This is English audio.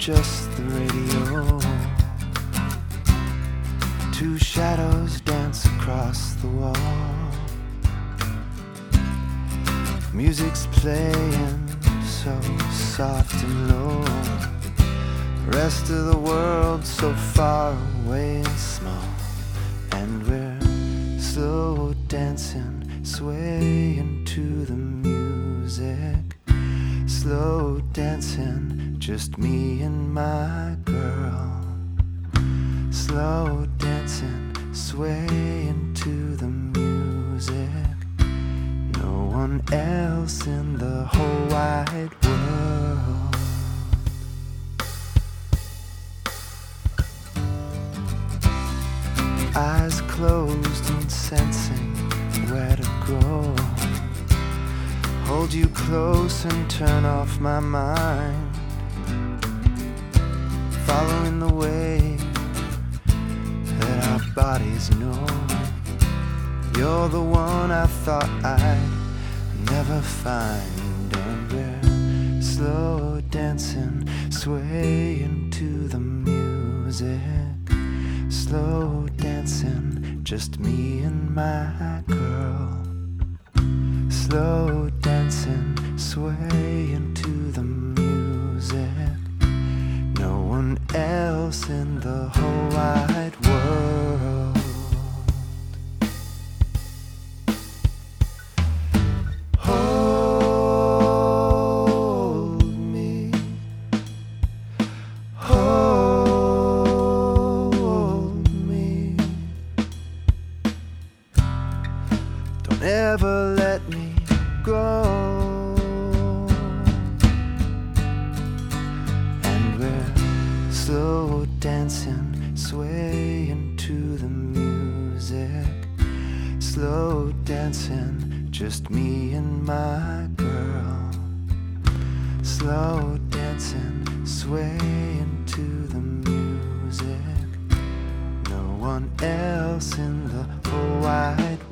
just the radio. Two shadows dance across the wall. Music's playing so soft and low. Rest of the world so far away and small. And we're slow dancing, swaying to the music. Slow dancing, just me and my girl. Slow dancing, swaying to the music. No one else in the whole wide world. Eyes closed and sensing where to go. Hold you close and turn off my mind. Following the way that our bodies know. You're the one I thought I'd never find. And we're slow dancing, swaying to the music. Slow dancing, just me and my girl. Slow dancing, swaying to the music. No one else in the whole wide world. Hold me, hold me. Don't ever let me go. And we're slow dancing, swaying to the music. Slow dancing, just me and my girl. Slow dancing, swaying to the music. No one else in the whole wide